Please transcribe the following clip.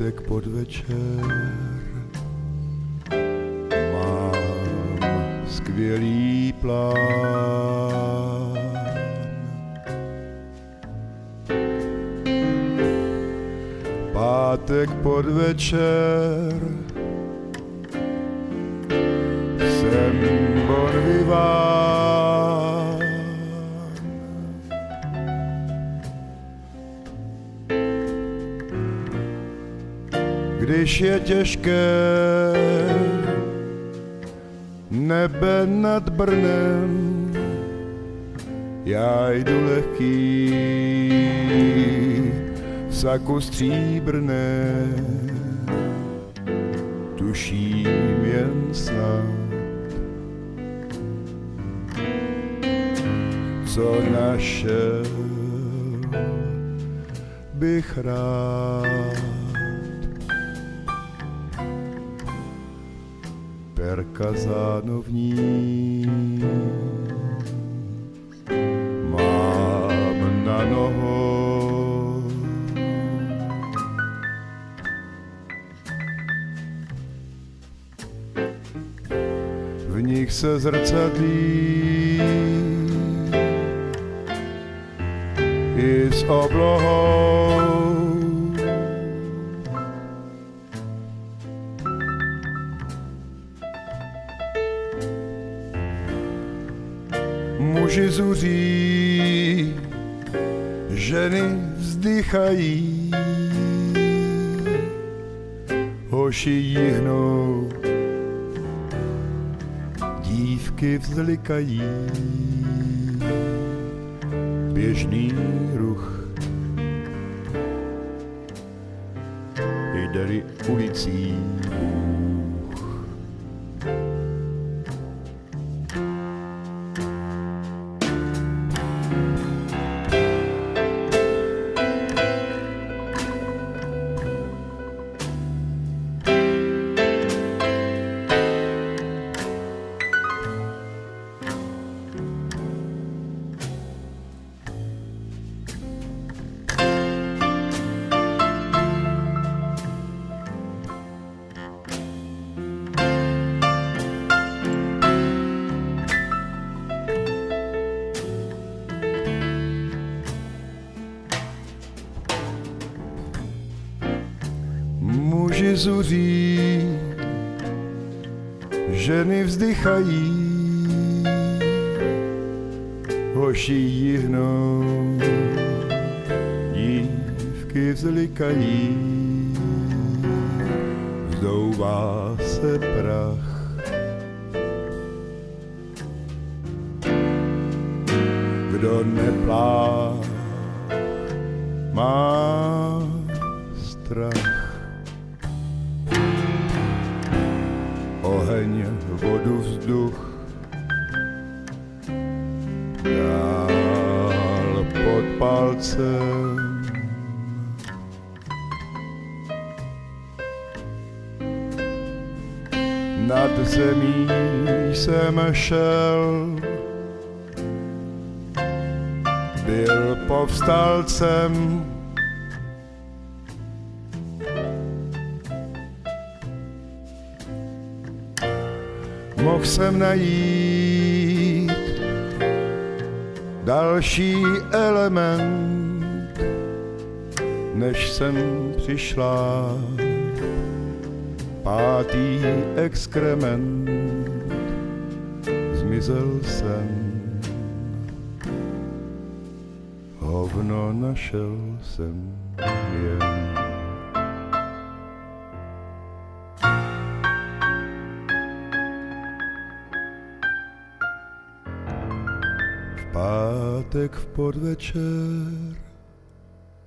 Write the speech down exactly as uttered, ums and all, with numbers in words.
pátek podvečer mám skvělý plán. Pátek podvečer jsem bon vivant. Když je těžké nebe nad Brnem, já jdu lehký v saku stříbrné, tuším jen snad, co našel bych rád. Perka zánovní mám na nohou, v nich se zrcadlí i s oblohou. Muži zuří, ženy vzdychají, hoši jihnou, dívky vzlikají. Běžný ruch, jde-li ulicí Bůh. Muži zuří, ženy vzdychají, hoši jihnou, dívky vzlikají, vzdouvá se prach. Kdo neplách, má strach. Oheň, vodu, vzduch, dál pod palcem. Nad zemí jsem šel, byl povstalcem. Mohl jsem najít další element, než jsem přišla, pátý exkrement, zmizel jsem, hovno našel jsem jen. Pátek v podvečer